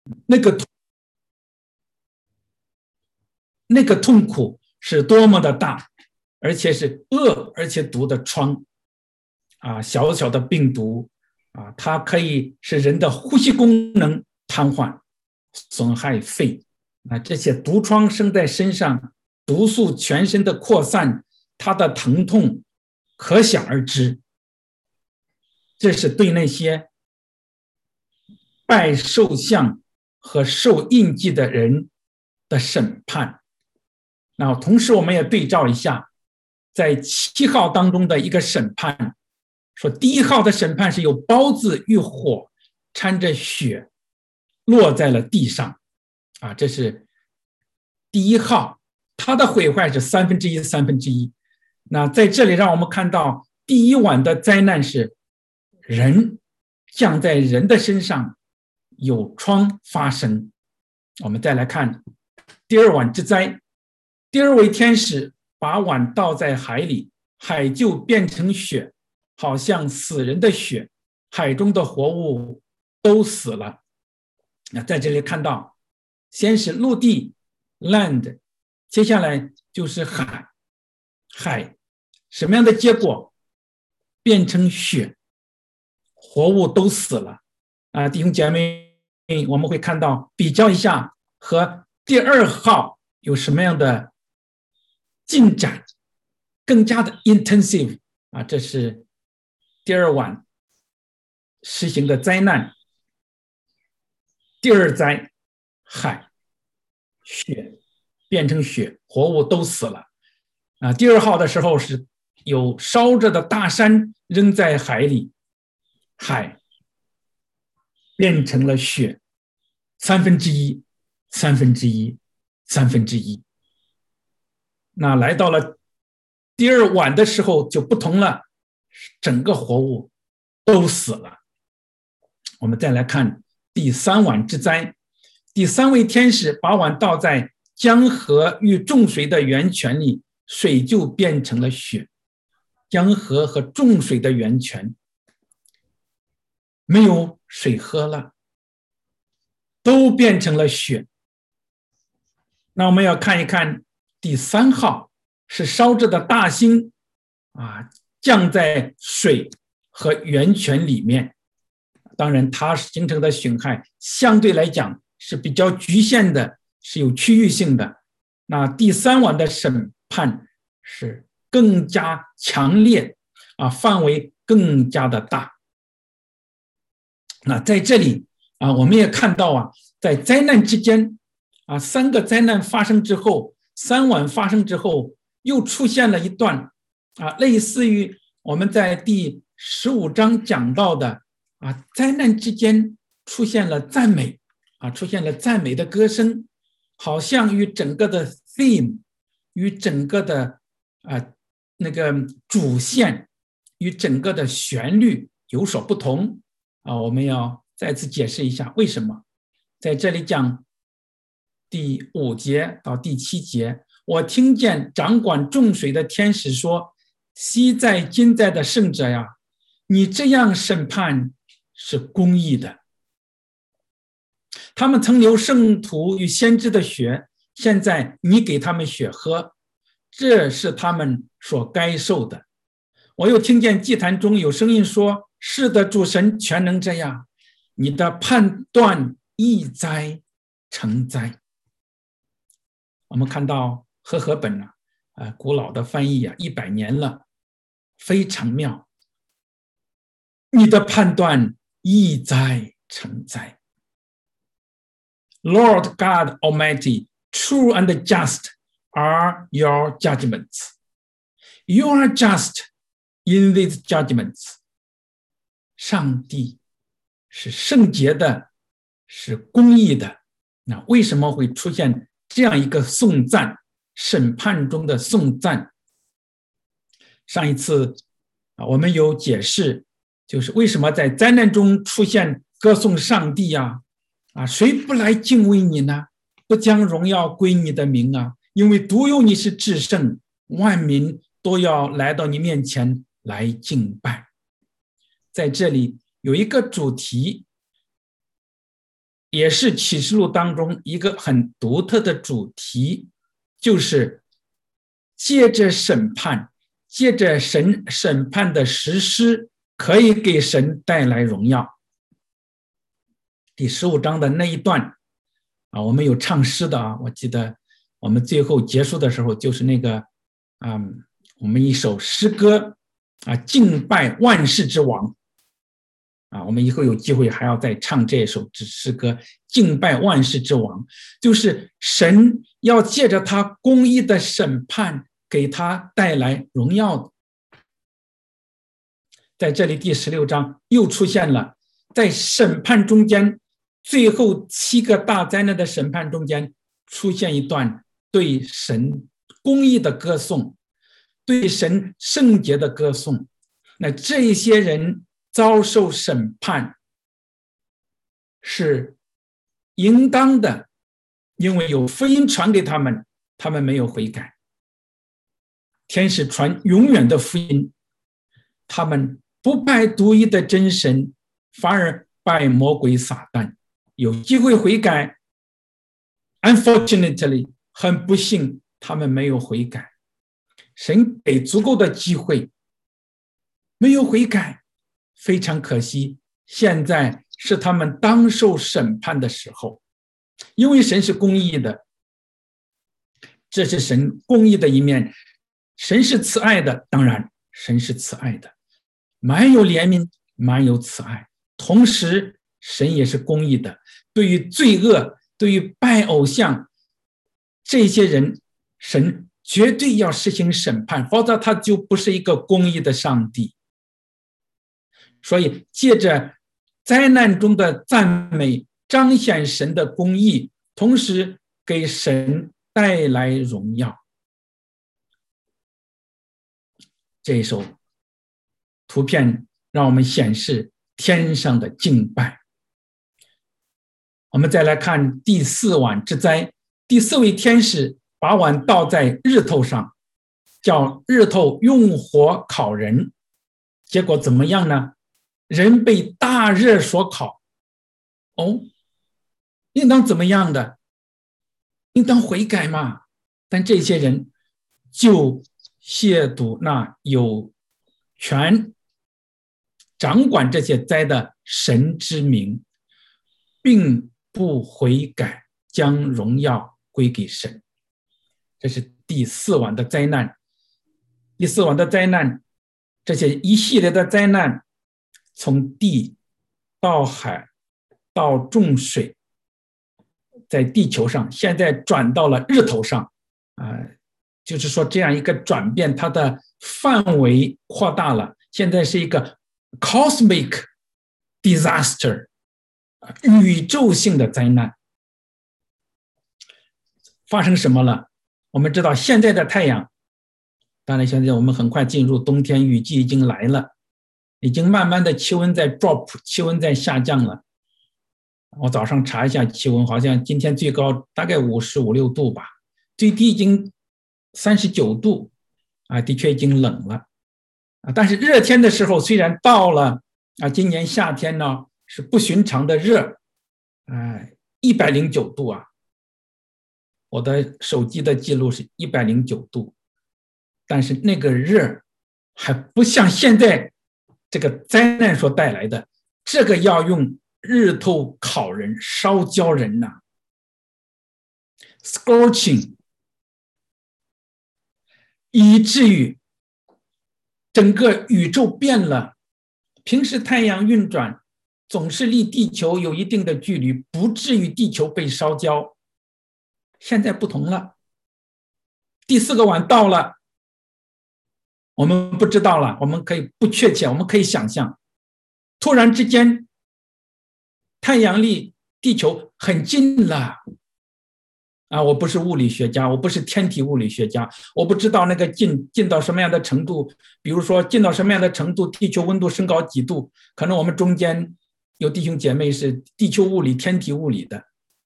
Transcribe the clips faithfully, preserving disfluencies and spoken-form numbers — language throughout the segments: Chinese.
那个那个痛苦是多么的大，而且是恶而且毒的疮啊，小小的病毒啊，它可以使人的呼吸功能瘫痪，损害肺啊，这些毒疮生在身上，毒素全身的扩散，它的疼痛可想而知。这是对那些拜兽像和受印记的人的审判。那同时我们也对照一下，在七号当中的一个审判，说第一号的审判是有刀子与火掺着血落在了地上啊，这是第一号，它的毁坏是三分之一三分之一。那在这里让我们看到第一晚的灾难是人降在人的身上，有疮发生。我们再来看第二晚之灾，第二位天使把碗倒在海里，海就变成血，好像死人的血，海中的活物都死了。那在这里看到，先是陆地 land， 接下来就是海，海什么样的结果？变成血，活物都死了啊！弟兄姐妹，我们会看到比较一下和第二号有什么样的进展，更加的 intensive 啊！这是第二晚实行的灾难。第二灾，海，血变成血，活物都死了啊！第二号的时候是有烧着的大山扔在海里，海变成了血，三分之一，三分之一，三分之一。那来到了第二晚的时候就不同了，整个活物都死了。我们再来看第三晚之灾，第三位天使把碗倒在江河与众水的源泉里，水就变成了血。江河和众水的源泉没有水喝了，都变成了血。那我们要看一看第三号，是烧着的大星啊，降在水和源泉里面。当然它形成的损害相对来讲是比较局限的，是有区域性的。那第三晚的审判是更加强烈啊，范围更加的大。那在这里啊，我们也看到啊，在灾难之间啊，三个灾难发生之后，三晚发生之后，又出现了一段啊，类似于我们在第十五章讲到的啊，灾难之间出现了赞美啊，出现了赞美的歌声，好像与整个的 theme， 与整个的啊那个主线，与整个的旋律有所不同啊。我们要再次解释一下为什么。在这里讲第五节到第七节，我听见掌管众水的天使说：“昔在今在的圣者呀，你这样审判是公义的。他们曾流圣徒与先知的血，现在你给他们血喝，这是他们所该受的。”我又听见祭坛中有声音说：“是的，主神全能这样，你的判断易哉成哉。”我们看到和合本啊，呃，古老的翻译啊，一百年了，非常妙。你的判断易哉成哉。Lord God Almighty, true and just are your judgments. You are just in these judgments. 上帝是圣洁的，是公义的。那为什么会出现这样一个颂赞，审判中的颂赞？上一次啊，我们有解释，就是为什么在灾难中出现歌颂上帝啊，啊，谁不来敬畏你呢？不将荣耀归你的名啊，因为独有你是至圣，万民都要来到你面前来敬拜。在这里有一个主题也是启示录当中一个很独特的主题，就是借着审判，借着神审判的实施，可以给神带来荣耀。第十五章的那一段啊，我们有唱诗的啊，我记得我们最后结束的时候就是那个啊、嗯，我们一首诗歌啊，敬拜万世之王啊，我们以后有机会还要再唱这首诗歌，敬拜万世之王，就是神要借着他公义的审判给他带来荣耀的。在这里第十六章又出现了，在审判中间，最后七个大灾难的审判中间出现一段对神公义的歌颂，对神圣洁的歌颂。那这些人遭受审判是应当的，因为有福音传给他们，他们没有悔改。天使传永远的福音，他们不拜独一的真神，反而拜魔鬼撒旦。有机会悔改 ，unfortunately， 很不幸，他们没有悔改。神给足够的机会，没有悔改，非常可惜。现在是他们当受审判的时候，因为神是公义的，这是神公义的一面。神是慈爱的，当然，神是慈爱的，满有怜悯，满有慈爱。同时，神也是公义的。对于罪恶，对于拜偶像，这些人，神绝对要实行审判，否则他就不是一个公义的上帝。所以，借着灾难中的赞美，彰显神的公义，同时给神带来荣耀。这一首图片让我们显示天上的敬拜。我们再来看第四碗之灾，第四位天使把碗倒在日头上，叫日头用火烤人，结果怎么样呢？人被大热所烤。哦，应当怎么样的？应当悔改嘛。但这些人就亵渎那有权掌管这些灾的神之名，并不悔改，将荣耀归给神。这是第四碗的灾难。第四碗的灾难，这些一系列的灾难，从地到海到重水，在地球上，现在转到了日头上啊、呃，就是说这样一个转变，它的范围扩大了，现在是一个 cosmic disaster， 宇宙性的灾难。发生什么了？我们知道现在的太阳，当然现在我们很快进入冬天，雨季已经来了，已经慢慢的气温在 drop， 气温在下降了。我早上查一下气温，好像今天最高大概五十五六度吧，最低已经三十九度啊，的确已经冷了啊。但是热天的时候，虽然到了啊，今年夏天呢是不寻常的热，哎，一百零九度啊，我的手机的记录是一百零九度，但是那个热还不像现在这个灾难所带来的，这个要用日头烤人、烧焦人呐、啊、，scorching， 以至于整个宇宙变了。平时太阳运转总是离地球有一定的距离，不至于地球被烧焦。现在不同了，第四个碗到了，我们不知道了，我们可以不确切，我们可以想象，突然之间太阳离地球很近了啊！我不是物理学家，我不是天体物理学家，我不知道那个近近到什么样的程度，比如说近到什么样的程度，地球温度升高几度，可能我们中间有弟兄姐妹是地球物理、天体物理的。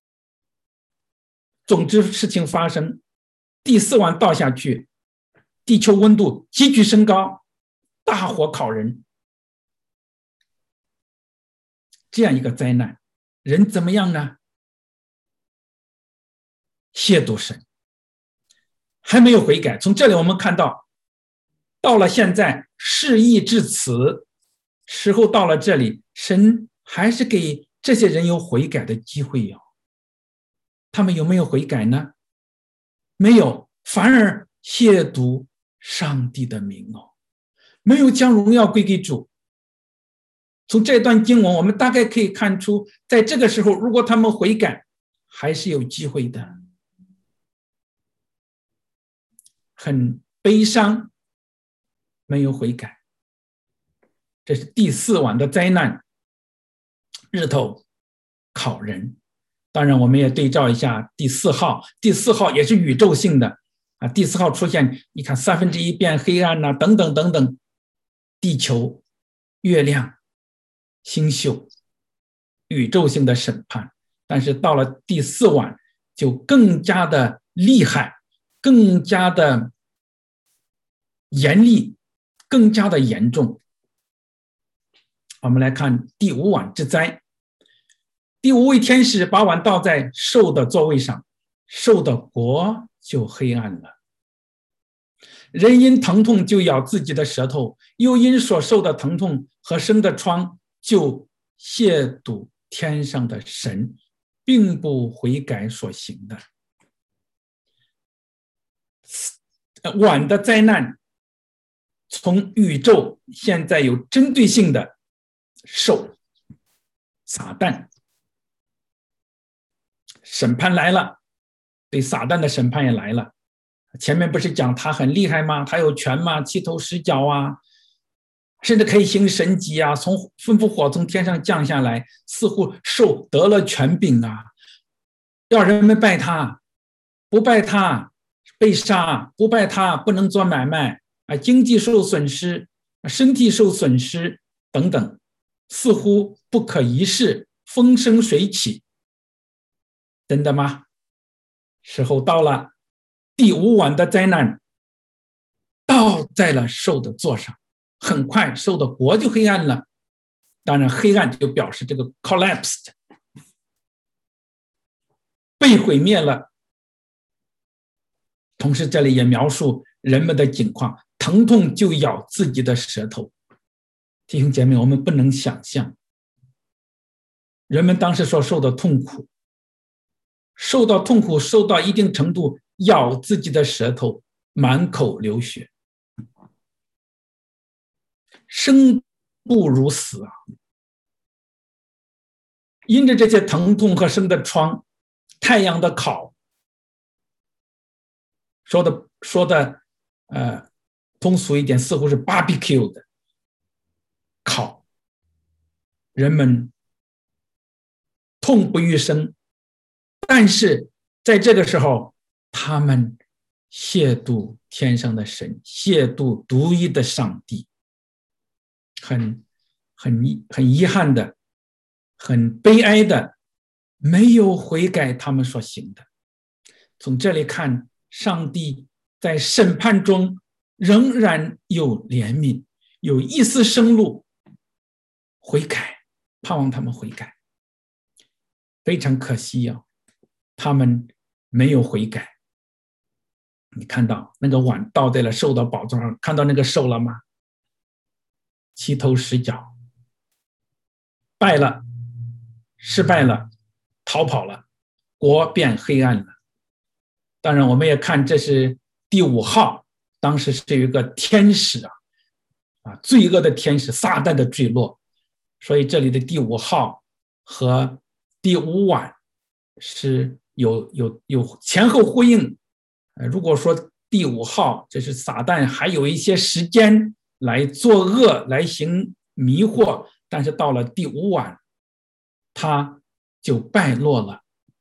总之事情发生，第四碗倒下去，地球温度急剧升高，大火烤人，这样一个灾难，人怎么样呢？ 亵渎神，还没有悔改。从这里我们看到，到了现在事已至此，时候到了这里，神还是给这些人有悔改的机会哟。他们有没有悔改呢？没有，反而亵渎上帝的名哦，没有将荣耀归给主。从这段经文我们大概可以看出，在这个时候如果他们悔改，还是有机会的。很悲伤，没有悔改。这是第四晚的灾难，日头烤人。当然我们也对照一下第四号，第四号也是宇宙性的啊。第四号出现，你看三分之一变黑暗啊，等等等等，地球、月亮、星宿，宇宙性的审判。但是到了第四晚，就更加的厉害，更加的严厉，更加的严重。我们来看第五晚之灾。第五位天使把碗倒在兽的座位上，兽的国就黑暗了。人因疼痛就咬自己的舌头，又因所受的疼痛和生的疮就亵渎天上的神，并不悔改所行的。碗的灾难从宇宙现在有针对性的兽撒旦，审判来了，对撒旦的审判也来了。前面不是讲他很厉害吗？他有权吗？七头十脚啊，甚至可以行神迹啊，从吩咐火从天上降下来，似乎兽得了权柄啊，要人们拜他，不拜他被杀，不拜他不能做买卖啊，经济受损失，身体受损失等等，似乎不可一世，风生水起。真的吗？时候到了，第五晚的灾难倒在了兽的座上，很快兽的国就黑暗了。当然黑暗就表示这个 collapsed， 被毁灭了。同时这里也描述人们的境况，疼痛就咬自己的舌头。弟兄姐妹，我们不能想象人们当时所受的痛苦，受到痛苦受到一定程度，咬自己的舌头，满口流血，生不如死啊！因着这些疼痛和生的疮，太阳的烤，说的说的呃通俗一点，似乎是 barbecue 的烤，人们痛不欲生。但是在这个时候，他们亵渎天上的神，亵渎独一的上帝，很很很遗憾的，很悲哀的，没有悔改他们所行的。从这里看，上帝在审判中仍然有怜悯，有一丝生路，悔改，盼望他们悔改。非常可惜啊，他们没有悔改。你看到那个碗倒在了兽的宝座上，看到那个兽了吗？七头十脚，败了，失败了，逃跑了，国变黑暗了。当然我们也看这是第五号，当时是有一个天使啊，啊，罪恶的天使撒旦的坠落，所以这里的第五号和第五晚是有有有前后呼应。如果说第五号这是撒旦还有一些时间来作恶，来行迷惑，但是到了第五晚他就败落了。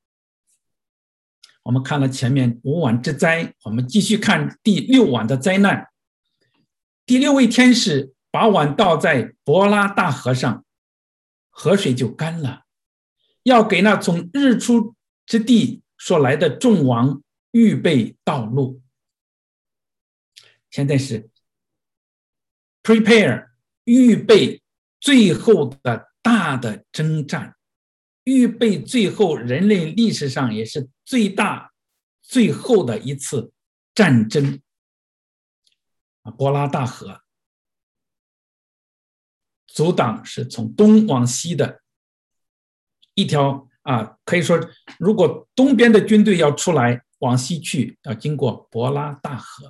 我们看了前面五晚之灾，我们继续看第六晚的灾难。第六位天使把碗倒在伯拉大河上，河水就干了，要给那从日出之地所来的众王预备道路。现在是 prepare， 预备最后的大的征战，预备最后人类历史上也是最大最后的一次战争，伯拉大河，阻挡是从东往西的一条啊，可以说，如果东边的军队要出来往西去，要经过伯拉大河，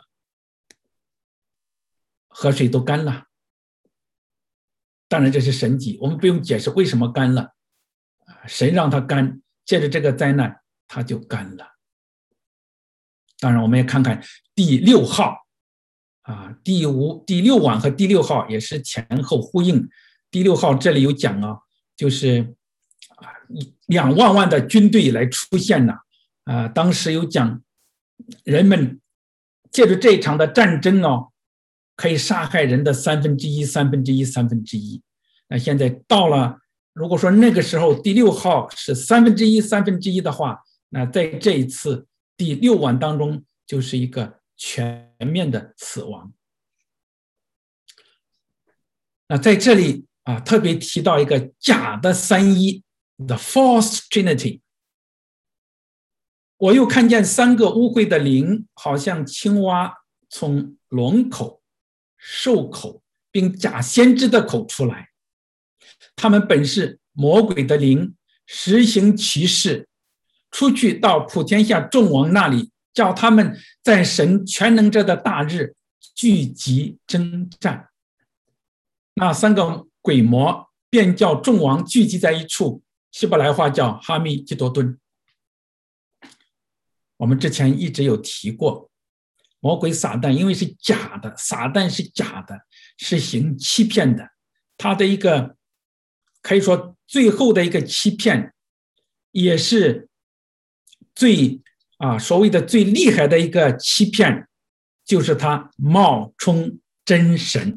河水都干了。当然这是神迹，我们不用解释为什么干了，神让它干，借着这个灾难它就干了。当然我们也看看第六号啊，第五、第六晚和第六号也是前后呼应。第六号这里有讲啊，就是啊两万万的军队来出现了啊，当时有讲人们借着这一场的战争哦，可以杀害人的三分之一、三分之一、三分之一。那现在到了，如果说那个时候第六号是三分之一、三分之一的话，那在这一次第六晚当中就是一个全面的死亡。那在这里啊，特别提到一个假的三一 ，the false trinity。我又看见三个污秽的灵，好像青蛙从龙口、兽口并假先知的口出来。他们本是魔鬼的灵，实行奇事，出去到普天下众王那里，叫他们在神全能者的大日聚集征战。那三个鬼魔便叫众王聚集在一处，希伯来话叫哈密基多顿。我们之前一直有提过，魔鬼撒旦因为是假的，撒旦是假的，是行欺骗的，他的一个可以说最后的一个欺骗，也是最啊所谓的最厉害的一个欺骗，就是他冒充真神，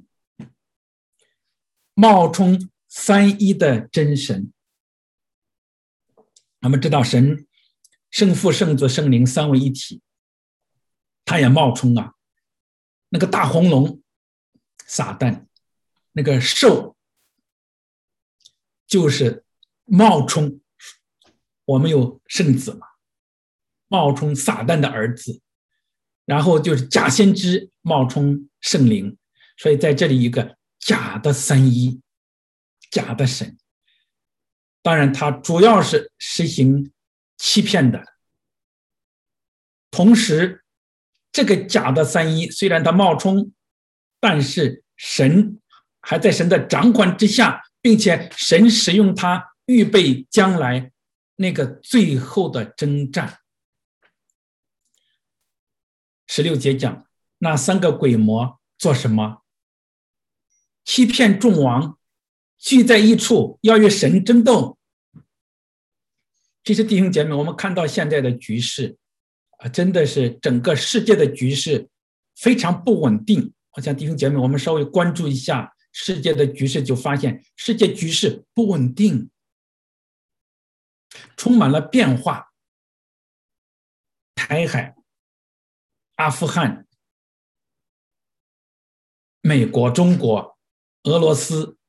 冒充三一的真神。我们知道神圣父、圣子、圣灵三位一体，他也冒充啊，那个大红龙撒旦，那个兽就是冒充，我们有圣子嘛，冒充撒旦的儿子，然后就是假先知冒充圣灵，所以在这里一个假的三一，假的神。当然他主要是实行欺骗的，同时这个假的三一虽然他冒充，但是神还在神的掌管之下，并且神使用他预备将来那个最后的征战。十六节讲，那三个鬼魔做什么？欺骗众王，聚在一处，要与神争斗。其实弟兄姐妹，我们看到现在的局势啊，真的是整个世界的局势非常不稳定。我想弟兄姐妹，我们稍微关注一下世界的局势，就发现世界局势不稳定，充满了变化。台海、阿富汗、美国、中国、俄罗斯，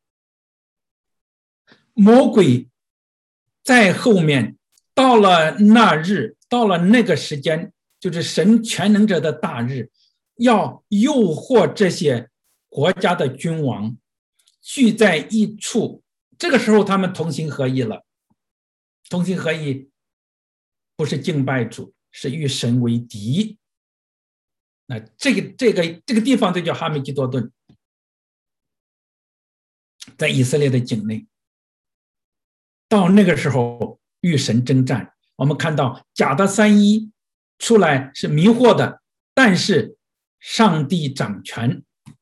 魔鬼在后面，到了那日，到了那个时间，就是神全能者的大日，要诱惑这些国家的君王聚在一处。这个时候他们同心合一了，同心合一不是敬拜主，是与神为敌。那这个这个这个地方就叫哈密基多顿，在以色列的境内。到那个时候与神征战，我们看到假的三一出来是迷惑的，但是上帝掌权，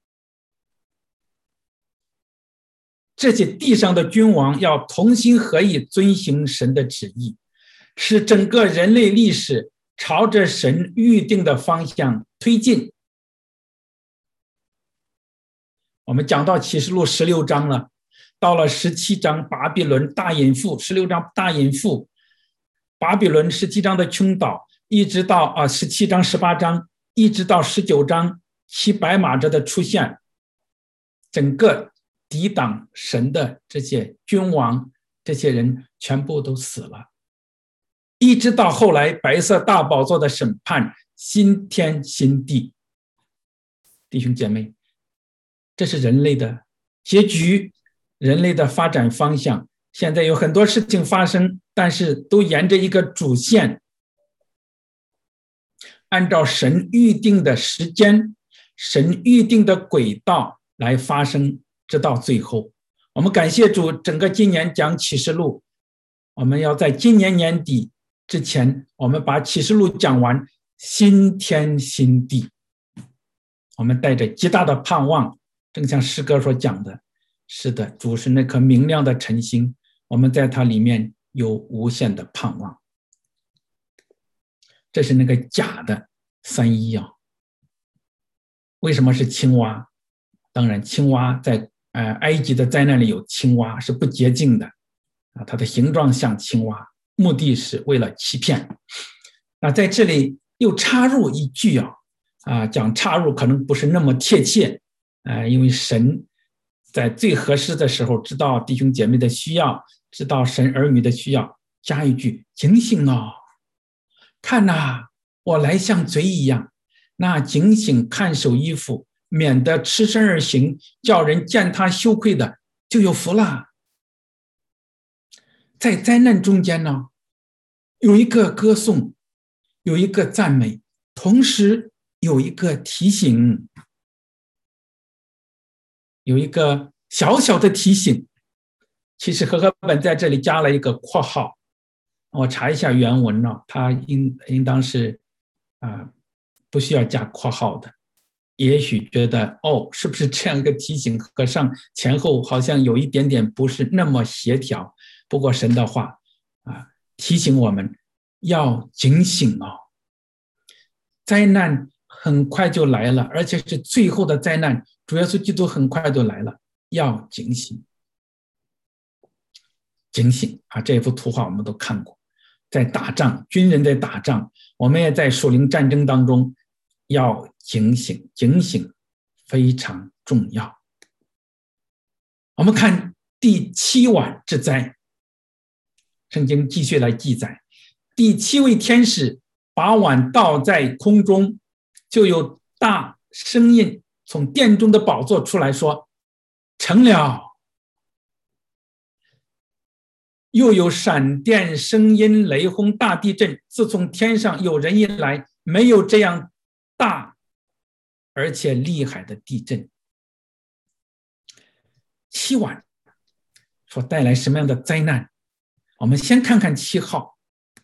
这些地上的君王要同心合意遵行神的旨意，使整个人类历史朝着神预定的方向推进。我们讲到启示录十六章了，到了十七章巴比伦大淫妇，十六章大淫妇，巴比伦十七章的倾倒，一直到啊十七章十八章，一直到十九章骑白马者的出现，整个抵挡神的这些君王，这些人全部都死了。 一直到后来白色大宝座的审判，新天新地。弟兄姐妹，这是人类的结局，人类的发展方向。现在有很多事情发生，但是都沿着一个主线，按照神预定的时间，神预定的轨道来发生，直到最后。我们感谢主，整个今年讲启示录，我们要在今年年底之前，我们把启示录讲完，新天新地。我们带着极大的盼望，正像诗歌所讲的，是的，主是那颗明亮的晨星，我们在它里面有无限的盼望。这是那个假的三一啊。为什么是青蛙？当然青蛙在呃埃及的灾难里有青蛙是不洁净的啊，它的形状像青蛙，目的是为了欺骗。那在这里又插入一句啊啊，讲插入可能不是那么贴切啊，因为神在最合适的时候知道弟兄姐妹的需要，知道神儿女的需要，加一句警醒哦，看哪、啊，我来像贼一样，那警醒看守衣服，免得吃身而行，叫人见他羞愧的就有福了。在灾难中间呢，有一个歌颂，有一个赞美，同时有一个提醒，有一个小小的提醒。其实和合本在这里加了一个括号，我查一下原文呢，它应应当是啊、呃、不需要加括号的。也许觉得哦，是不是这样一个提醒和上前后好像有一点点不是那么协调？不过神的话啊，提醒我们要警醒哦，灾难很快就来了，而且是最后的灾难，主耶稣基督很快就来了，要警醒。警醒啊！这幅图画我们都看过，在打仗，军人在打仗，我们也在属灵战争当中要警醒，警醒非常重要。我们看第七晚之灾，圣经继续来记载，第七位天使把碗倒在空中，就有大声音从殿中的宝座出来说：“成了。”又有闪电、声音、雷轰、大地震。自从天上有人以来，没有这样大而且厉害的地震。七晚所带来什么样的灾难？我们先看看七号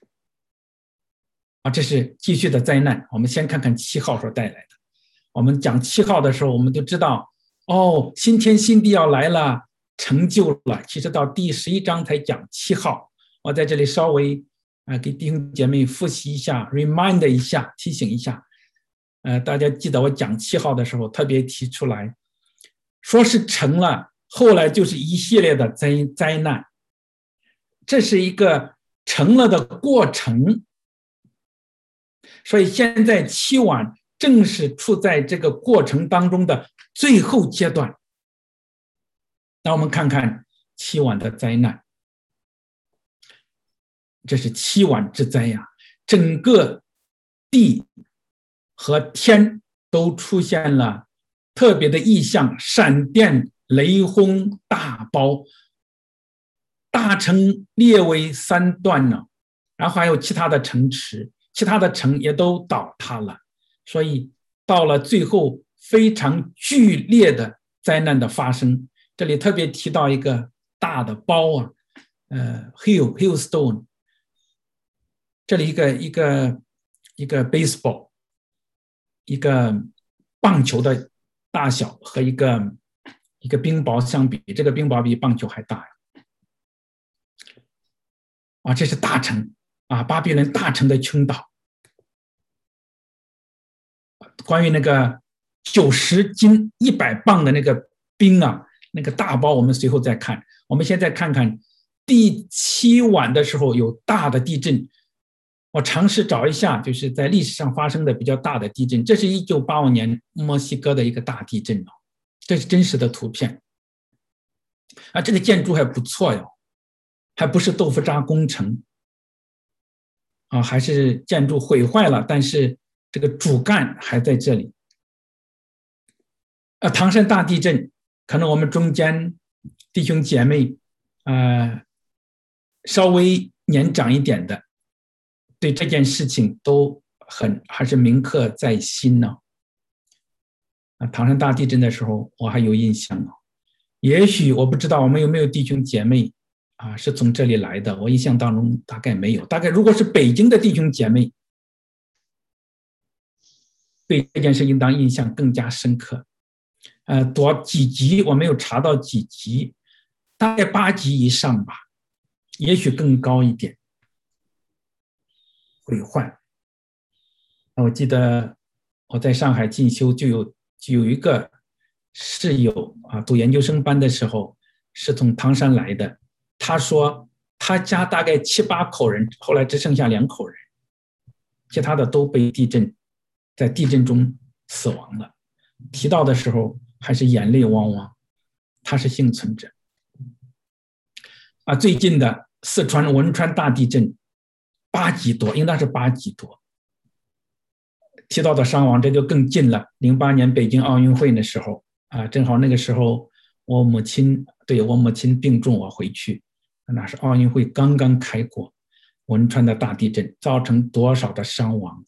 啊，这是继续的灾难。我们先看看七号所带来的。我们讲七号的时候，我们就知道哦，新天新地要来了。成就了，其实到第十一章才讲七号。我在这里稍微呃给弟兄姐妹复习一下 ，remind 一下，提醒一下。呃，大家记得我讲七号的时候特别提出来，说是成了，后来就是一系列的灾灾难，这是一个成了的过程。所以现在七晚正是处在这个过程当中的最后阶段。那我们看看七晚的灾难，这是七晚之灾呀！整个地和天都出现了特别的异象，闪电、雷轰、大雹，大城列为三段呢，然后还有其他的城池，其他的城也都倒塌了，所以到了最后非常剧烈的灾难的发生。这里特别提到一个大的包啊，呃 ，hill hailstone， 这里一个一个一个 baseball， 一个棒球的大小和一个一个冰雹相比，这个冰雹比棒球还大啊！这是大城啊，巴比伦大城的倾倒。关于那个九十斤一百磅的那个冰啊。那个大包我们随后再看，我们现在看看第七晚的时候有大的地震。我尝试找一下，就是在历史上发生的比较大的地震，这是一九八五年墨西哥的一个大地震，这是真实的图片啊，这个建筑还不错哟，还不是豆腐渣工程啊，还是建筑毁坏了，但是这个主干还在这里。啊，唐山大地震，可能我们中间弟兄姐妹，呃，稍微年长一点的，对这件事情都很还是铭刻在心呢。啊，唐山大地震的时候，我还有印象呢。也许我不知道我们有没有弟兄姐妹啊，是从这里来的，我印象当中大概没有。大概如果是北京的弟兄姐妹，对这件事情当印象更加深刻。呃，多几级我没有查到几级，大概八级以上吧，也许更高一点。毁坏。我记得我在上海进修，就有就有一个室友啊，读研究生班的时候是从唐山来的。他说他家大概七八口人，后来只剩下两口人，其他的都被地震，在地震中死亡了。提到的时候还是眼泪汪汪。他是幸存者。啊，最近的四川汶川大地震，八级多，应当是八级多。提到的伤亡这就更近了。零八年北京奥运会的时候啊，正好那个时候我母亲对我母亲病重，我回去，那是奥运会刚刚开过，汶川的大地震造成多少的伤亡？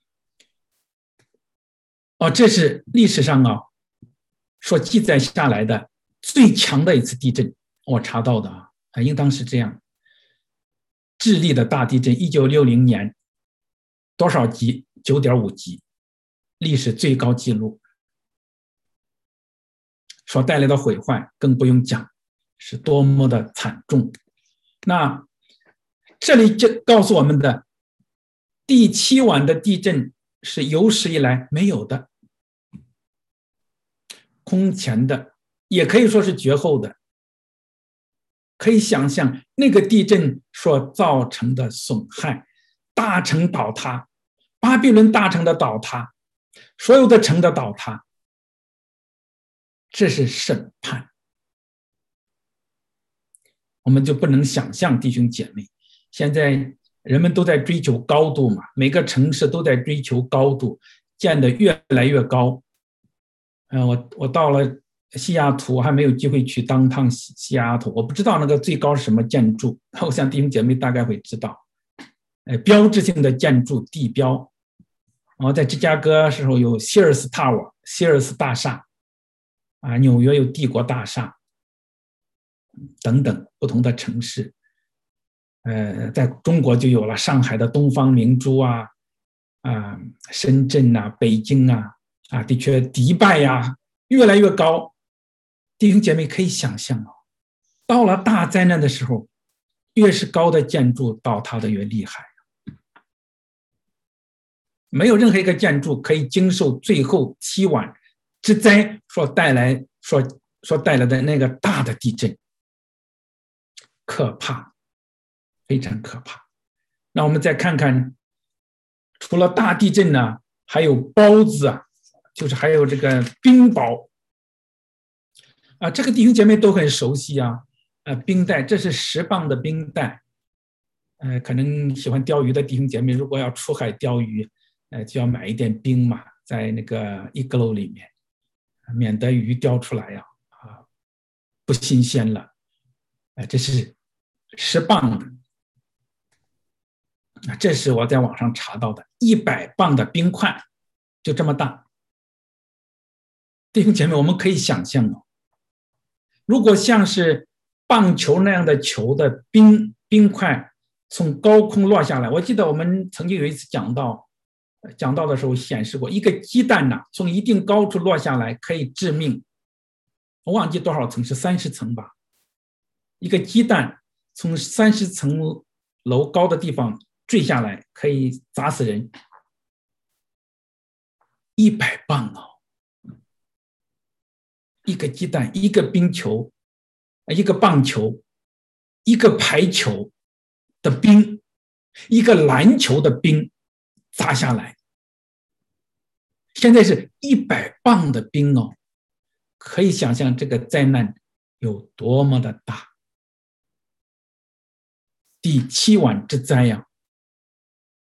哦，这是历史上啊所记载下来的最强的一次地震，我查到的啊，应当是这样。智利的大地震，一九六零年多少级？九点五级，历史最高纪录。所带来的毁坏更不用讲，是多么的惨重。那这里就告诉我们的，第七晚的地震是有史以来没有的，空前的，也可以说是绝后的。可以想象那个地震所造成的损害，大城倒塌，巴比伦大城的倒塌，所有的城的倒塌，这是审判。我们就不能想象，弟兄姐妹，现在人们都在追求高度嘛，每个城市都在追求高度，建得越来越高。嗯、呃，我我到了西雅图，我还没有机会去当趟西西雅图，我不知道那个最高是什么建筑，我想弟兄姐妹大概会知道。呃，标志性的建筑地标。然后在芝加哥时候有希尔斯 Tower 希尔斯大厦，啊，纽约有帝国大厦，等等不同的城市。呃，在中国就有了上海的东方明珠啊，啊，深圳啊，北京啊，啊，的确迪拜呀、啊，越来越高。弟兄姐妹可以想象哦，到了大灾难的时候，越是高的建筑倒塌的越厉害。没有任何一个建筑可以经受最后七晚之灾所带来所所带来的那个大的地震，可怕，非常可怕。那我们再看看，除了大地震呢，还有包子啊，就是还有这个冰雹啊，这个弟兄姐妹都很熟悉啊。呃，冰袋，这是十磅的冰袋。呃，可能喜欢钓鱼的弟兄姐妹，如果要出海钓鱼，呃，就要买一点冰嘛，在那个一篝里面，免得鱼钓出来呀、啊，啊，不新鲜了。呃，这是十磅的，这是我在网上查到的，一百磅的冰块，就这么大。弟兄姐妹，我们可以想象哦，如果像是棒球那样的球的冰冰块从高空落下来，我记得我们曾经有一次讲到。讲到的时候显示过，一个鸡蛋呢、啊，从一定高处落下来可以致命，我忘记多少层，是三十层吧。一个鸡蛋从三十层楼高的地方坠下来，可以砸死人。一百磅哦，一个鸡蛋，一个冰球，一个棒球，一个排球的冰，一个篮球的冰。砸下来，现在是一百磅的冰哦，可以想象这个灾难有多么的大。第七晚之灾呀、啊，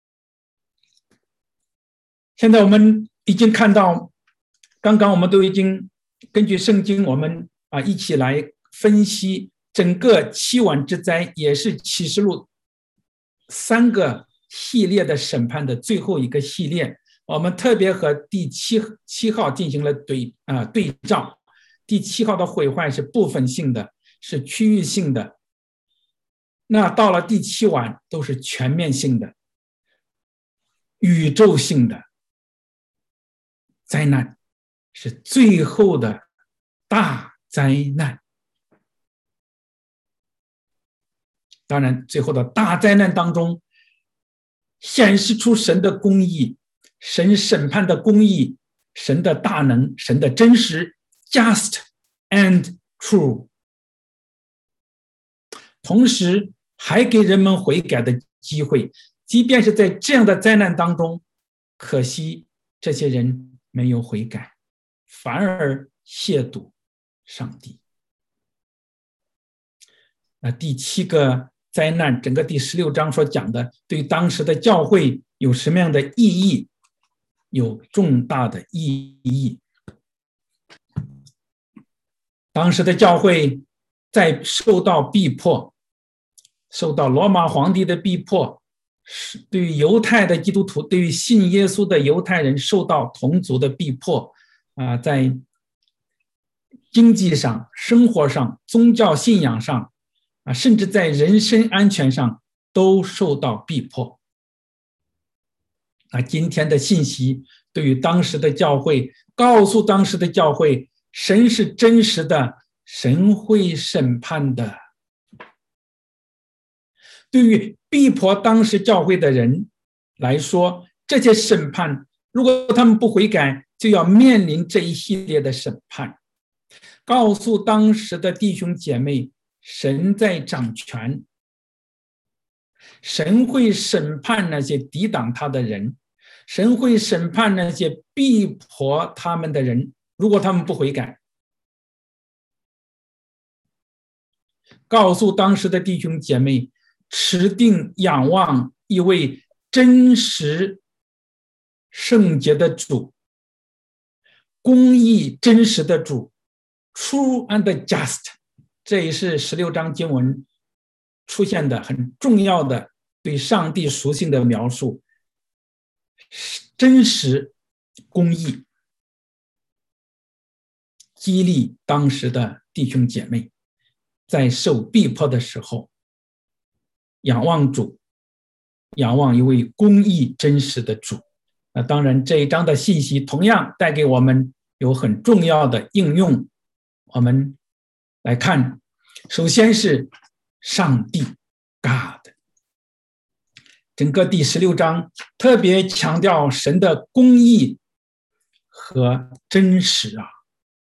现在我们已经看到，刚刚我们都已经根据圣经，我们啊一起来分析整个七碗之灾，也是启示录三个系列的审判的最后一个系列。我们特别和第七七号进行了对啊、呃、对照。第七号的毁坏是部分性的，是区域性的。那到了第七碗都是全面性的、宇宙性的灾难，是最后的大灾难。当然，最后的大灾难当中，显示出神的公义，神审判的公义，神的大能，神的真实 just and true， 同时还给人们悔改的机会。即便是在这样的灾难当中，可惜这些人没有悔改，反而亵渎上帝。那第七个灾难，整个第十六章所讲的，对当时的教会有什么样的意义？有重大的意义。当时的教会在受到逼迫，受到罗马皇帝的逼迫，对于犹太的基督徒，对于信耶稣的犹太人受到同族的逼迫啊，在经济上、生活上、宗教信仰上啊，甚至在人身安全上都受到逼迫。那今天的信息对于当时的教会，告诉当时的教会，神是真实的，神会审判的。对于逼迫当时教会的人来说，这些审判，如果他们不悔改，就要面临这一系列的审判。告诉当时的弟兄姐妹，神在掌权，神会审判那些抵挡他的人，神会审判那些逼迫他们的人，如果他们不悔改。告诉当时的弟兄姐妹，持定仰望一位真实圣洁的主，公义真实的主， True and just， 这也是十六章经文出现的很重要的对上帝属性的描述，真实公义，激励当时的弟兄姐妹在受逼迫的时候仰望主，仰望一位公义真实的主。那当然这一章的信息同样带给我们有很重要的应用。我们来看，首先是上帝 God， 整个第十六章特别强调神的公义和真实啊，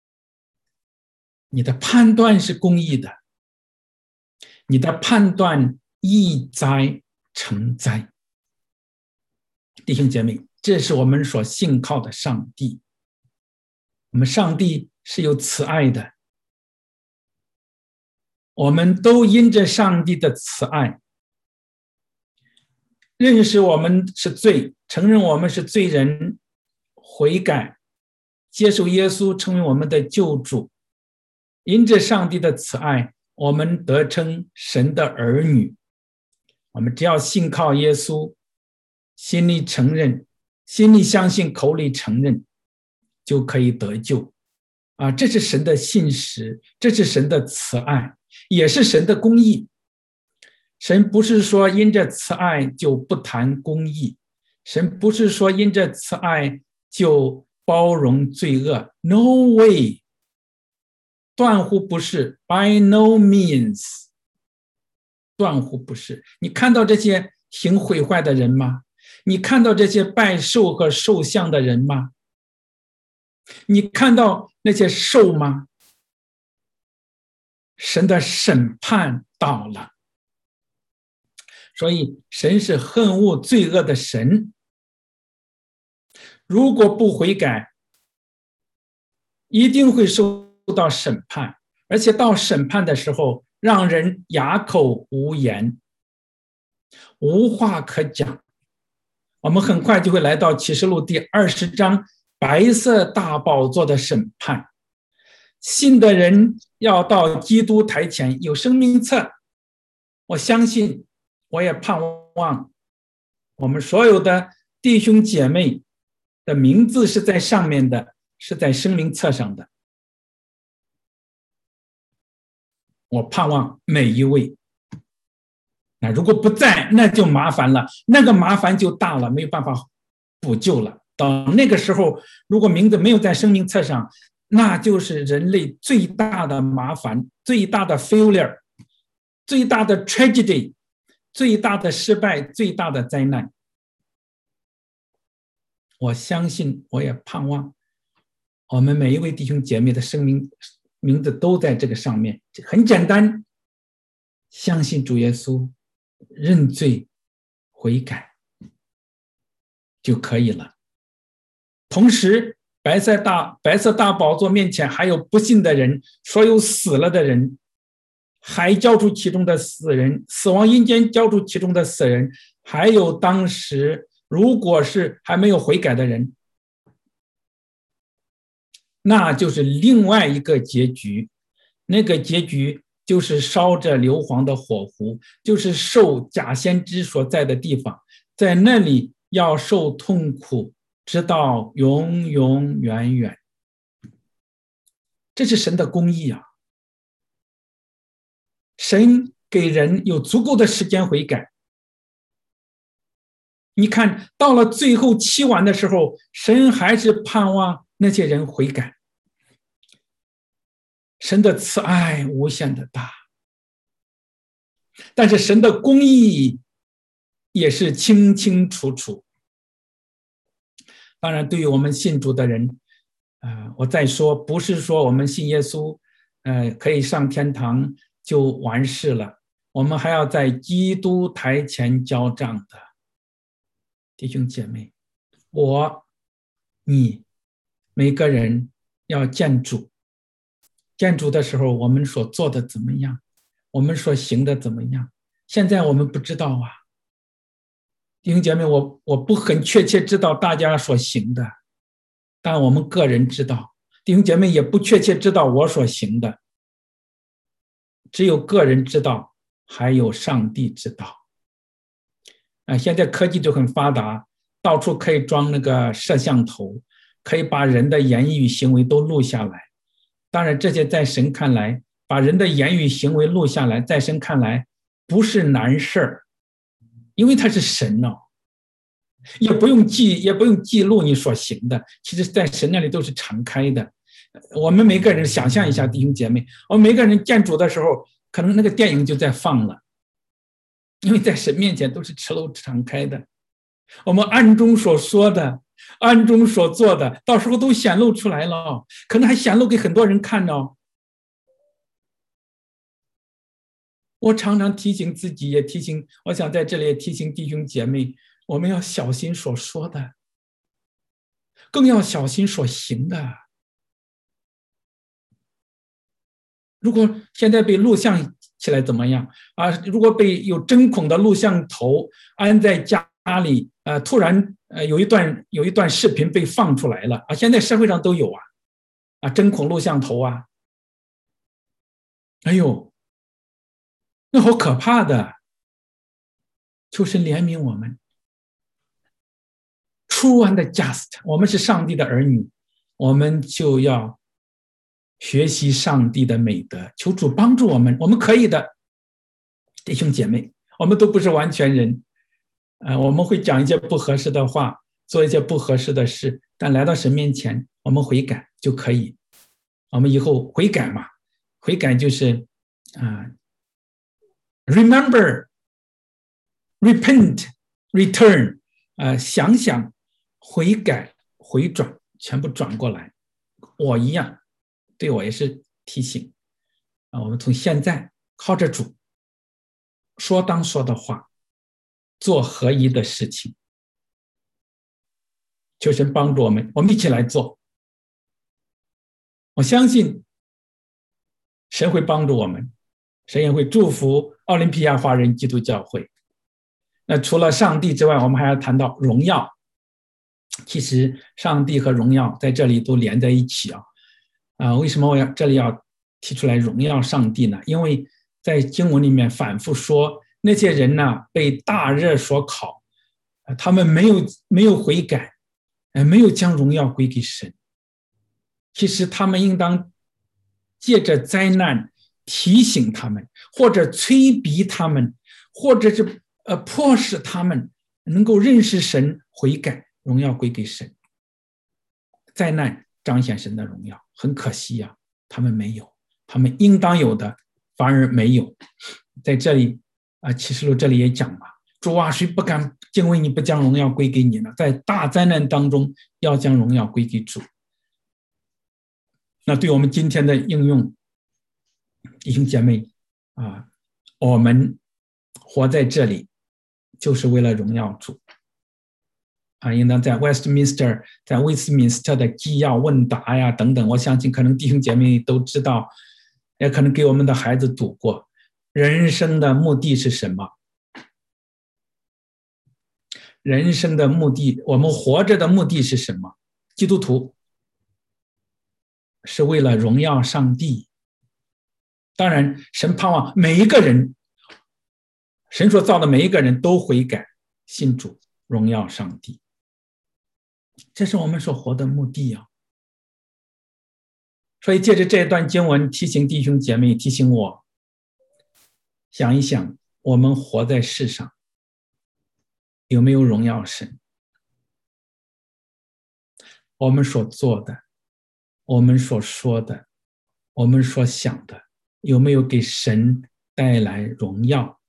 你的判断是公义的，你的判断易灾成灾。弟兄姐妹，这是我们所信靠的上帝。我们上帝是有慈爱的，我们都因着上帝的慈爱，认识我们是罪，承认我们是罪人，悔改，接受耶稣成为我们的救主。因着上帝的慈爱，我们得称神的儿女。我们只要信靠耶稣，心里承认，心里相信，口里承认，就可以得救啊！这是神的信实，这是神的慈爱，也是神的公义。神不是说因着慈爱就不谈公义，神不是说因着慈爱就包容罪恶 ，No way， 断乎不是 ，by no means， 断乎不是。你看到这些行毁坏的人吗？你看到这些拜兽和兽像的人吗？你看到那些兽吗？神的审判到了，所以神是恨恶罪恶的神。如果不悔改，一定会受到审判，而且到审判的时候，让人哑口无言，无话可讲。 我们很快就会来到启示录第二十章，白色大宝座的审判。信的人要到基督台前，有生命册。我相信，我也盼望我们所有的弟兄姐妹的名字是在上面的，是在生命册上的。我盼望每一位。那如果不在，那就麻烦了，那个麻烦就大了，没有办法补救了。到那个时候，如果名字没有在生命册上，那就是人类最大的麻烦，最大的 failure， 最大的 tragedy， 最大的失败，最大的灾难。我相信，我也盼望我们每一位弟兄姐妹的生命名字都在这个上面。很简单，相信主耶稣，认罪悔改就可以了。同时，白色大白色大宝座面前还有不信的人，所有死了的人，还交出其中的死人，死亡阴间交出其中的死人，还有当时如果是还没有悔改的人，那就是另外一个结局。那个结局就是烧着硫磺的火湖，就是受假先知所在的地方，在那里要受痛苦，直到永永远远。这是神的公义啊！神给人有足够的时间悔改。你看到了最后期晚的时候，神还是盼望那些人悔改。神的慈爱无限的大，但是神的公义也是清清楚楚。当然，对于我们信主的人，呃，我再说，不是说我们信耶稣，呃，可以上天堂就完事了。我们还要在基督台前交账的，弟兄姐妹，我、你，每个人要见主。见主的时候，我们所做的怎么样？我们所行的怎么样？现在我们不知道啊，弟兄姐妹，我我不很确切知道大家所行的，但我们个人知道，弟兄姐妹也不确切知道我所行的，只有个人知道，还有上帝知道。啊，现在科技就很发达，到处可以装那个摄像头，可以把人的言语行为都录下来。当然，这些在神看来，把人的言语行为录下来，在神看来不是难事儿，因为他是神哦，也不用记，也不用记录你所行的。其实，在神那里都是敞开的。我们每个人想象一下，弟兄姐妹，我们每个人见主的时候，可能那个电影就在放了，因为在神面前都是赤露敞开的。我们暗中所说的，暗中所做的，到时候都显露出来了，可能还显露给很多人看呢。我常常提醒自己，也提醒，我想在这里也提醒弟兄姐妹，我们要小心所说的，更要小心所行的。如果现在被录像起来怎么样啊？如果被有针孔的录像头安在家里，呃，突然呃有一段有一段视频被放出来了啊，现在社会上都有啊，啊，针孔录像头啊，哎呦，那好可怕的！求神怜悯我们。True and just， 我们是上帝的儿女，我们就要学习上帝的美德，求主帮助我们，我们可以的，弟兄姐妹，我们都不是完全人，呃，我们会讲一些不合适的话，做一些不合适的事，但来到神面前，我们悔改就可以。我们以后悔改嘛，悔改就是啊、呃、，remember， repent， return， 呃，想想悔改回转，全部转过来。我一样，对我也是提醒啊，我们从现在靠着主，说当说的话，做合一的事情，求神帮助我们，我们一起来做。我相信神会帮助我们，神也会祝福奥林匹亚华人基督教会。 那除了上帝之外，我们还要谈到荣耀。其实上帝和荣耀在这里都连在一起啊。啊，为什么我要这里要提出来荣耀上帝呢？因为在经文里面反复说，那些人呢被大热所烤，他们没有没有悔改，没有将荣耀归给神。其实他们应当借着灾难提醒他们，或者催逼他们，或者是呃迫使他们能够认识神、悔改，荣耀归给神。灾难彰显神的荣耀，很可惜呀、啊，他们没有，他们应当有的反而没有。在这里啊，启示录这里也讲嘛，主啊，谁不敢敬畏你，不将荣耀归给你呢？在大灾难当中，要将荣耀归给主。那对我们今天的应用，弟兄姐妹啊，我们活在这里就是为了荣耀主啊，应当在 Westminster 在威斯敏斯特的纪要问答呀等等，我相信可能弟兄姐妹都知道，也可能给我们的孩子读过。人生的目的是什么？人生的目的，我们活着的目的是什么？基督徒是为了荣耀上帝。当然，神盼望每一个人，神所造的每一个人都悔改信主，荣耀上帝。这是我们所活的目的啊。所以借着这一段经文提醒弟兄姐妹，提醒我，想一想，我们活在世上有没有荣耀神？我们所做的，我们所说的，我们所想的，有没有给神带来荣耀？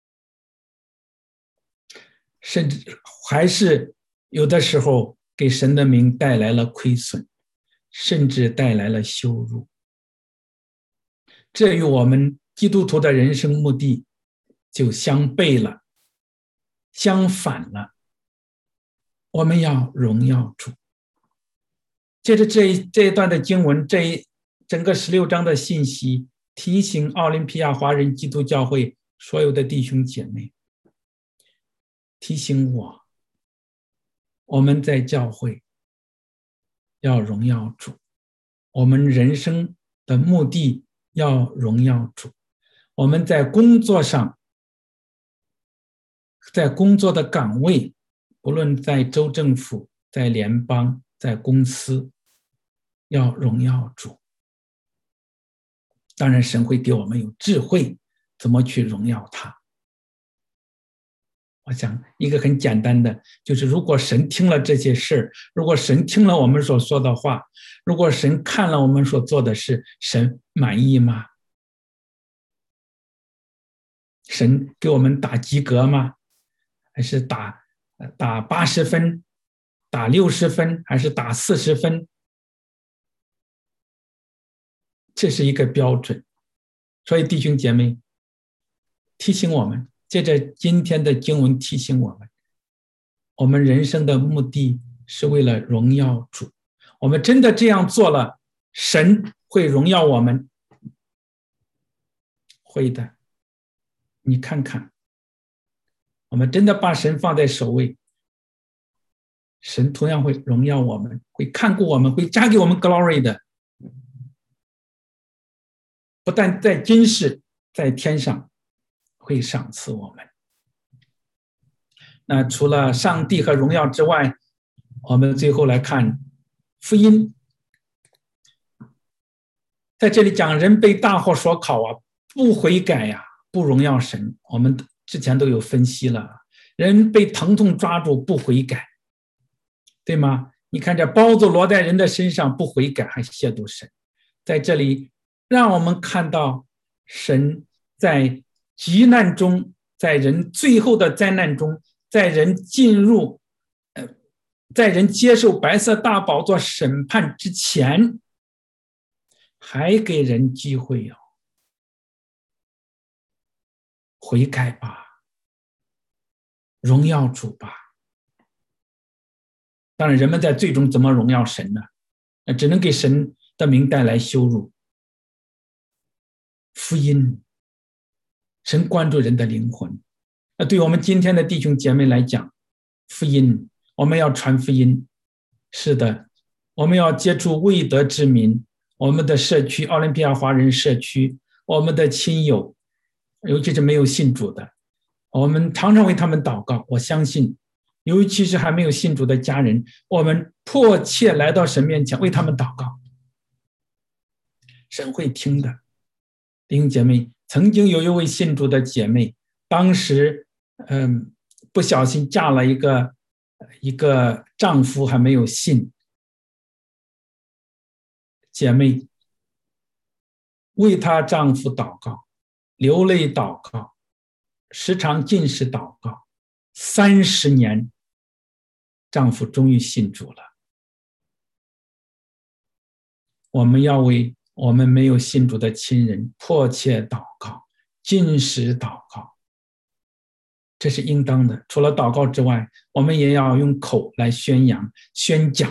甚至还是有的时候给神的名带来了亏损，甚至带来了羞辱。这与我们基督徒的人生目的就相悖了，相反了。我们要荣耀主。接着这一这一段的经文，这一整个十六章的信息，提醒奥林匹亚华人基督教会所有的弟兄姐妹，提醒我，我们在教会要荣耀主，我们人生的目的要荣耀主，我们在工作上，在工作的岗位，不论在州政府、在联邦、在公司，要荣耀主。当然神会给我们有智慧，怎么去荣耀他。我想一个很简单的，就是如果神听了这些事，如果神听了我们所说的话，如果神看了我们所做的事，神满意吗？神给我们打及格吗？还是打打八十分，打六十分，还是打四十分？这是一个标准。所以弟兄姐妹，提醒我们，借着今天的经文提醒我们，我们人生的目的是为了荣耀主。我们真的这样做了，神会荣耀我们。会的。你看看，我们真的把神放在首位，神同样会荣耀我们，会看顾我们，会加给我们 glory 的。不但在今世，在天上会赏赐我们。那除了上帝和荣耀之外，我们最后来看福音。在这里讲人被大火所烤啊，不悔改呀、啊，不荣耀神。我们之前都有分析了，人被疼痛抓住不悔改，对吗？你看这包子落在人的身上不悔改，还亵渎神。在这里让我们看到神在急难中，在人最后的灾难中，在人进入呃，在人接受白色大宝座审判之前，还给人机会哦，悔改吧，荣耀主吧。当然人们在最终怎么荣耀神呢？那只能给神的名带来羞辱。福音，神关注人的灵魂， 那对我们今天的弟兄姐妹来讲，福音，我们要传福音。是的，我们要接触未得之民，我们的社区，奥林匹亚华人社区，我们的亲友，尤其是没有信主的，我们常常为他们祷告。我相信，尤其是还没有信主的家人，我们迫切来到神面前为他们祷告，神会听的。弟兄姐妹，曾经有一位信主的姐妹，当时嗯，不小心嫁了一个一个丈夫还没有信，姐妹为她丈夫祷告，流泪祷告，时常禁食祷告，三十年，丈夫终于信主了。我们要为我们没有信主的亲人迫切祷告，禁食祷告，这是应当的。除了祷告之外，我们也要用口来宣扬、宣讲。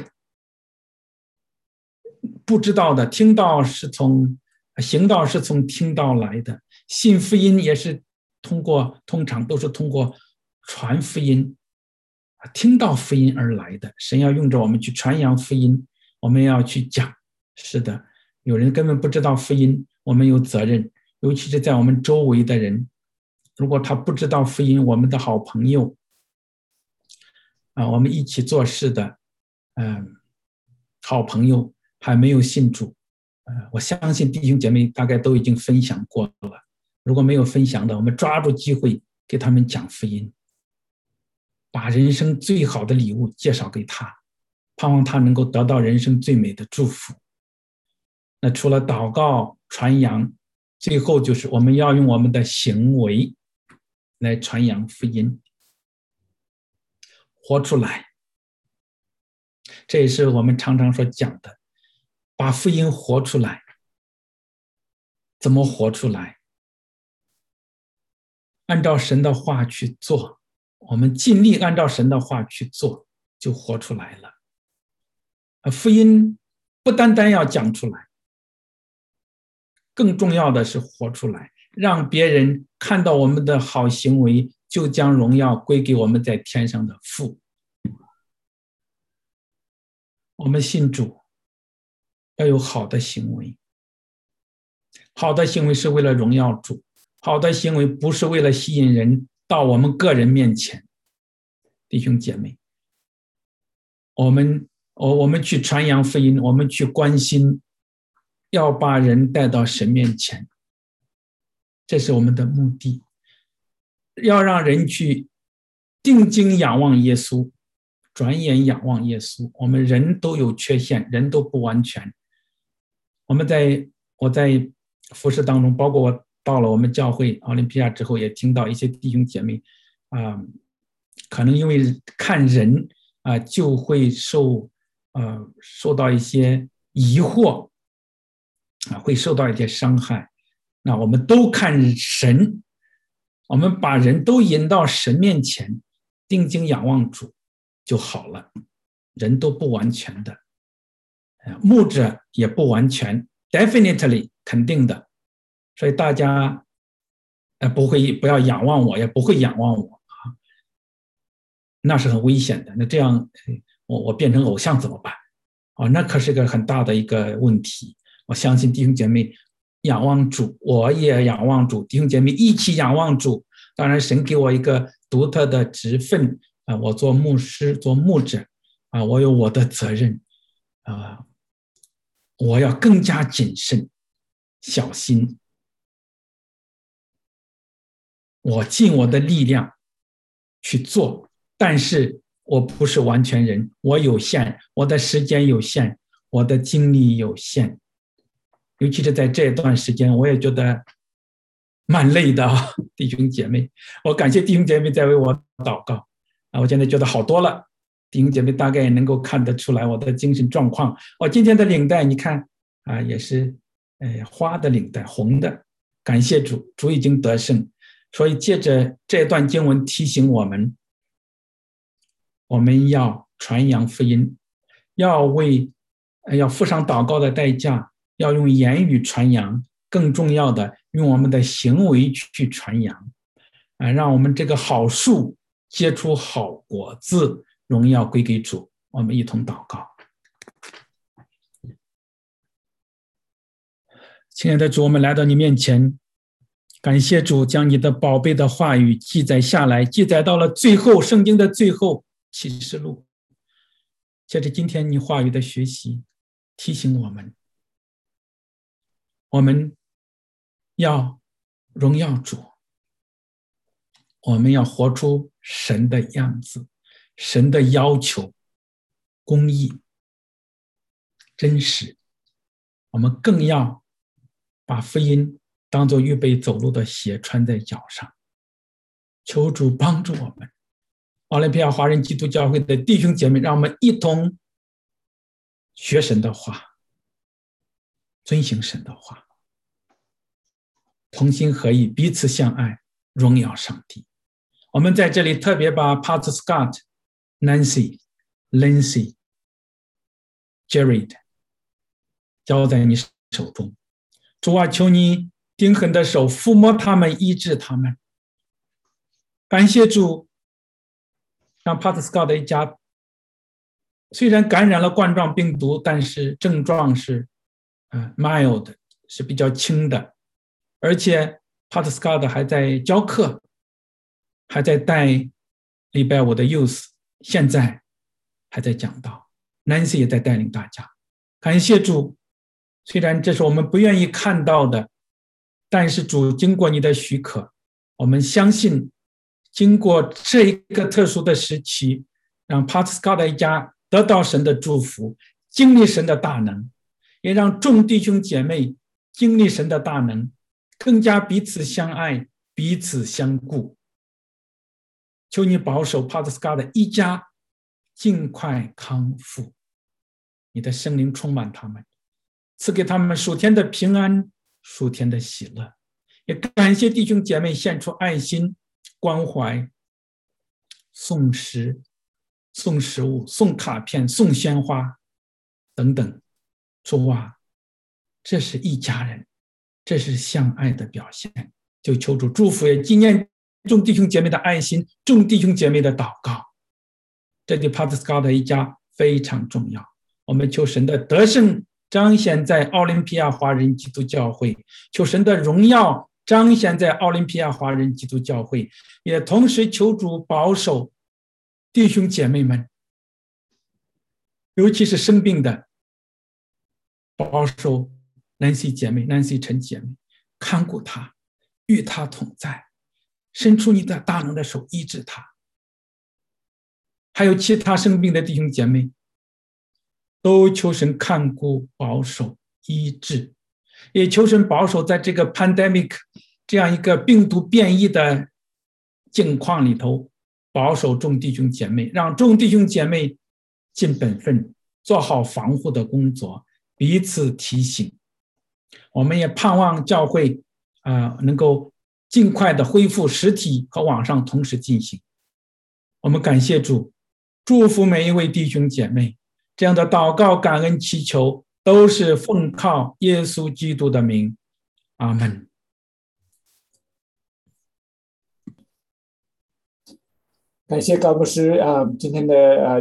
不知道的，听到是从行道是从听到来的，信福音也是通过，通常都是通过传福音，听到福音而来的。神要用着我们去传扬福音，我们要去讲。是的，有人根本不知道福音，我们有责任，尤其是在我们周围的人，如果他不知道福音，我们的好朋友啊，我们一起做事的嗯，好朋友还没有信主，呃，我相信弟兄姐妹大概都已经分享过了。如果没有分享的，我们抓住机会给他们讲福音，把人生最好的礼物介绍给他，盼望他能够得到人生最美的祝福。那除了祷告、传扬，最后就是我们要用我们的行为来传扬福音，活出来。这也是我们常常所讲的，把福音活出来。怎么活出来？按照神的话去做，我们尽力按照神的话去做，就活出来了。福音不单单要讲出来，更重要的是活出来，让别人看到我们的好行为，就将荣耀归给我们在天上的父。我们信主要有好的行为，好的行为是为了荣耀主，好的行为不是为了吸引人到我们个人面前。弟兄姐妹，我们我们去传扬福音，我们去关心，要把人带到神面前，这是我们的目的。要让人去定睛仰望耶稣，转眼仰望耶稣。我们人都有缺陷，人都不完全。我们在我在服事当中，包括我到了我们教会奥林匹亚之后，也听到一些弟兄姐妹啊、呃，可能因为看人啊、呃，就会受呃受到一些疑惑啊，会受到一些伤害。那我们都看神，我们把人都引到神面前，定睛仰望主就好了。人都不完全的，牧者也不完全 ，definitely 肯定的，所以大家呃不会不要仰望我，也不会仰望我啊，那是很危险的。那这样我我变成偶像怎么办？哦，那可是个很大的一个问题。我相信弟兄姐妹仰望主，我也仰望主，弟兄姐妹一起仰望主。当然，神给我一个独特的职分啊，我做牧师，做牧者啊，我有我的责任啊，我要更加谨慎、小心。我尽我的力量去做，但是我不是完全人，我有限，我的时间有限，我的精力有限。尤其是在这段时间，我也觉得蛮累的啊，弟兄姐妹。我感谢弟兄姐妹在为我祷告啊，我现在觉得好多了。弟兄姐妹大概也能够看得出来我的精神状况。我今天的领带，你看啊，也是呃花的领带，红的。感谢主，主已经得胜。所以借着这段经文提醒我们，我们要传扬福音，要为要付上祷告的代价，要用言语传扬，更重要的用我们的行为去传扬。 啊，让我们这个好树结出好果子，荣耀归给主。我们一同祷告。亲爱的主，我们来到你面前，感谢主将你的宝贝的话语记载下来，记载到了最后，圣经的最后，启示录。借着今天你话语的学习，提醒我们，我们要荣耀主，我们要活出神的样子，神的要求，公义、真实。我们更要把福音当作预备走路的鞋穿在脚上。求主帮助我们，奥林匹亚华人基督教会的弟兄姐妹，让我们一同学神的话，遵行神的话，同心合意，彼此相爱，荣耀上帝。我们在这里特别把 Pat Scott、Nancy、Lindsay、Jared 交在你手中。主啊，求你丁狠的手抚摸他们，医治他们。感谢主，让 Pat Scott 的一家虽然感染了冠状病毒，但是症状是、呃、mild， 是比较轻的，而且 Pat Scott 还在教课，还在带礼拜五的 youth， 现在还在讲道， Nancy 也在带领大家。感谢主，虽然这是我们不愿意看到的，但是主经过你的许可，我们相信经过这一个特殊的时期，让 Pat Scott 一家得到神的祝福，经历神的大能，也让众弟兄姐妹经历神的大能，更加彼此相爱，彼此相顾。求你保守 Pat Scott 一家尽快康复，你的圣灵充满他们，赐给他们属天的平安，属天的喜乐。也感谢弟兄姐妹献出爱心、关怀，送食、送食物、送卡片、送鲜花等等。主啊，这是一家人，这是相爱的表现。就求主祝福，也纪念众弟兄姐妹的爱心，众弟兄姐妹的祷告。这对 Pat Scott 的一家非常重要。我们求神的得胜彰显在奥林匹亚华人基督教会，求神的荣耀彰显在奥林匹亚华人基督教会，也同时求主保守弟兄姐妹们，尤其是生病的，保守 Nancy 姐妹、Nancy 陈姐妹，看顾她，与她同在，伸出你的大能的手医治她。还有其他生病的弟兄姐妹，都求神看顾、保守、医治，也求神保守在这个 pandemic 这样一个病毒变异的境况里头，保守众弟兄姐妹，让众弟兄姐妹尽本分，做好防护的工作，彼此提醒。我们也盼望教会、呃、能够尽快的恢复实体和网上同时进行。我们感谢主，祝福每一位弟兄姐妹。这样的祷告、感恩、祈求，都是奉靠耶稣基督的名。阿们。 感谢高牧师啊，今天的呃